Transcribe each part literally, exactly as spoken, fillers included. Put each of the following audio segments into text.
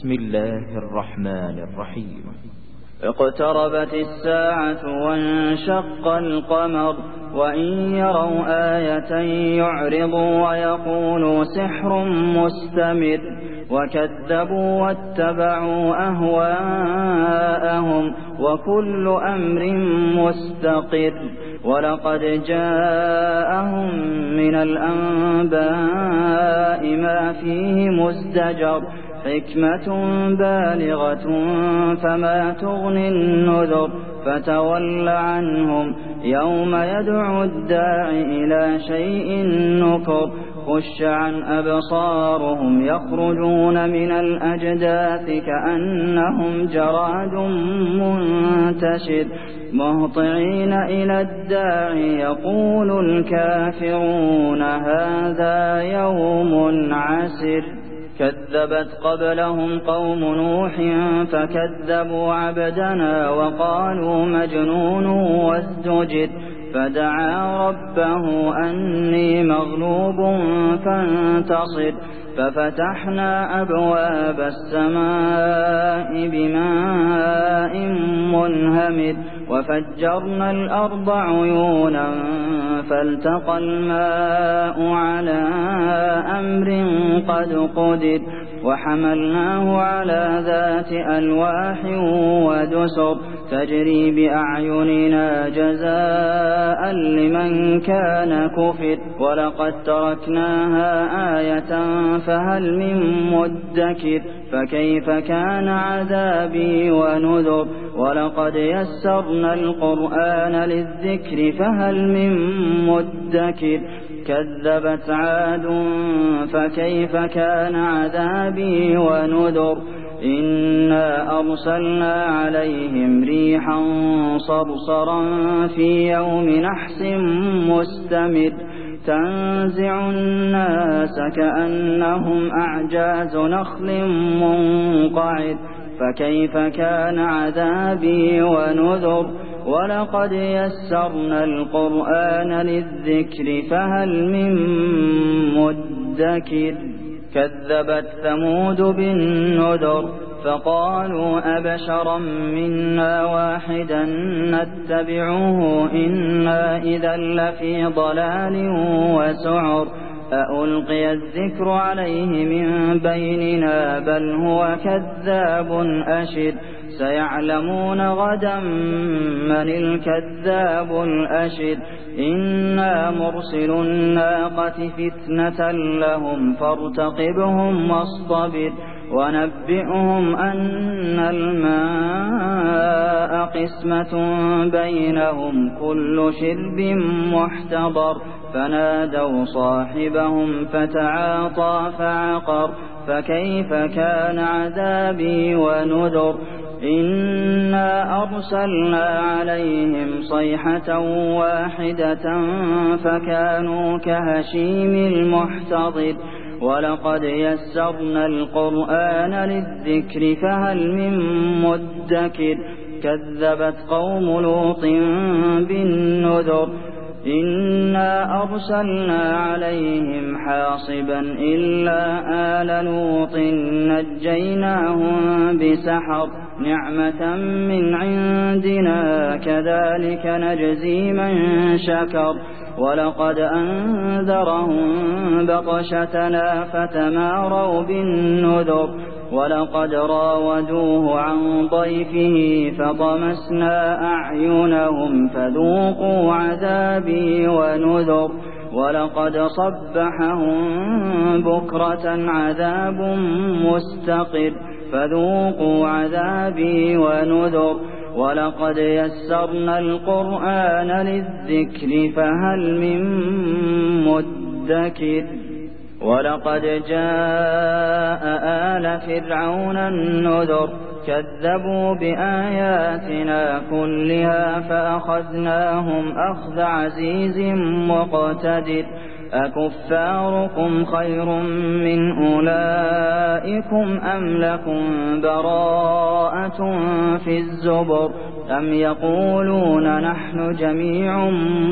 بسم الله الرحمن الرحيم. اقتربت الساعة وانشق القمر وإن يروا آية يعرضوا ويقولوا سحر مستمر وكذبوا واتبعوا أهواءهم وكل أمر مستقر ولقد جاءهم من الأنباء ما فيه مزدجر حكمة بالغة فما تغني النذر فتول عنهم يوم يدعو الداع إلى شيء نكر خش عن أبصارهم يخرجون من الأجداث كأنهم جراد منتشر مهطعين إلى الداع يقول الكافرون هذا يوم عسر كذبت قبلهم قوم نوح فكذبوا عبدنا وقالوا مجنون وازدجر فدعا ربه أني مغلوب فانتصر ففتحنا أبواب السماء بماء منهمر وفجرنا الأرض عيونا فالتقى الماء على أمر قد قدر وحملناه على ذات ألواح ودسر تجري بأعيننا جزاء لمن كان كفر ولقد تركناها آية فهل من مدكر فكيف كان عذابي ونذر ولقد يسرنا القرآن للذكر فهل من مدكر كذبت عاد فكيف كان عذابي ونذر إنا أرسلنا عليهم ريحا صرصرا في يوم نحس مستمر تنزع الناس كأنهم أعجاز نخل منقعر فكيف كان عذابي ونذر ولقد يسرنا القرآن للذكر فهل من مدكر كذبت ثمود بالنذر فقالوا أبشرا منا واحدا نتبعه إنا إذا لفي ضلال وسعر أألقي الذكر عليه من بيننا بل هو كذاب أشر سيعلمون غدا من الكذاب الأشر إنا مرسل الناقة فتنة لهم فارتقبهم واصطبر ونبئهم أن الماء قسمة بينهم كل شرب محتضر فنادوا صاحبهم فتعاطى فعقر فكيف كان عذابي ونذر إنا أرسلنا عليهم صيحة واحدة فكانوا كهشيم المحتضر ولقد يسرنا القرآن للذكر فهل من مدكر كذبت قوم لوط بالنذر إنا أرسلنا عليهم حاصبا إلا آل لوط نجيناهم بسحر نعمة من عندنا كذلك نجزي من شكر ولقد أنذرهم بطشتنا فتماروا بالنذر ولقد راودوه عن ضيفه فطمسنا أعينهم فذوقوا عذابي ونذر ولقد صبحهم بكرة عذاب مستقر فذوقوا عذابي ونذر ولقد يسرنا القرآن للذكر فهل من مدكر ولقد جاء آل فرعون النذر كذبوا بآياتنا كلها فأخذناهم أخذ عزيز مقتدر أكفاركم خير من أولئكم أم لكم براءة في الزبر أم يقولون نحن جميع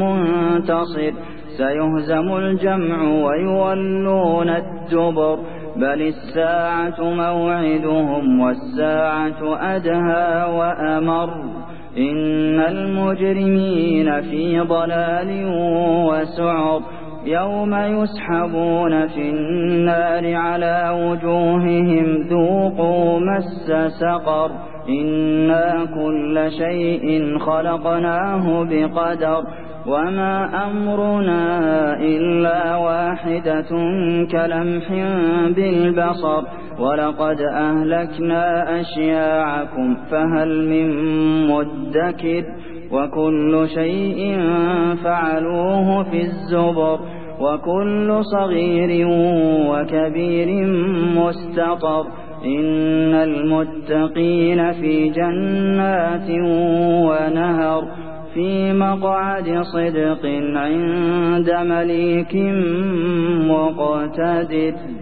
منتصر سيهزم الجمع ويولون الدبر بل الساعة موعدهم والساعة أدهى وأمر إن المجرمين في ضلال وسعر يوم يسحبون في النار على وجوههم ذوقوا مس سقر إنا كل شيء خلقناه بقدر وما أمرنا إلا واحدة كلمح بالبصر ولقد أهلكنا أشياعكم فهل من مدكر وكل شيء فعلوه في الزبر وكل صغير وكبير مستطر إن المتقين في جنات ونهر في مقعد صدق عند مليك مقتدر.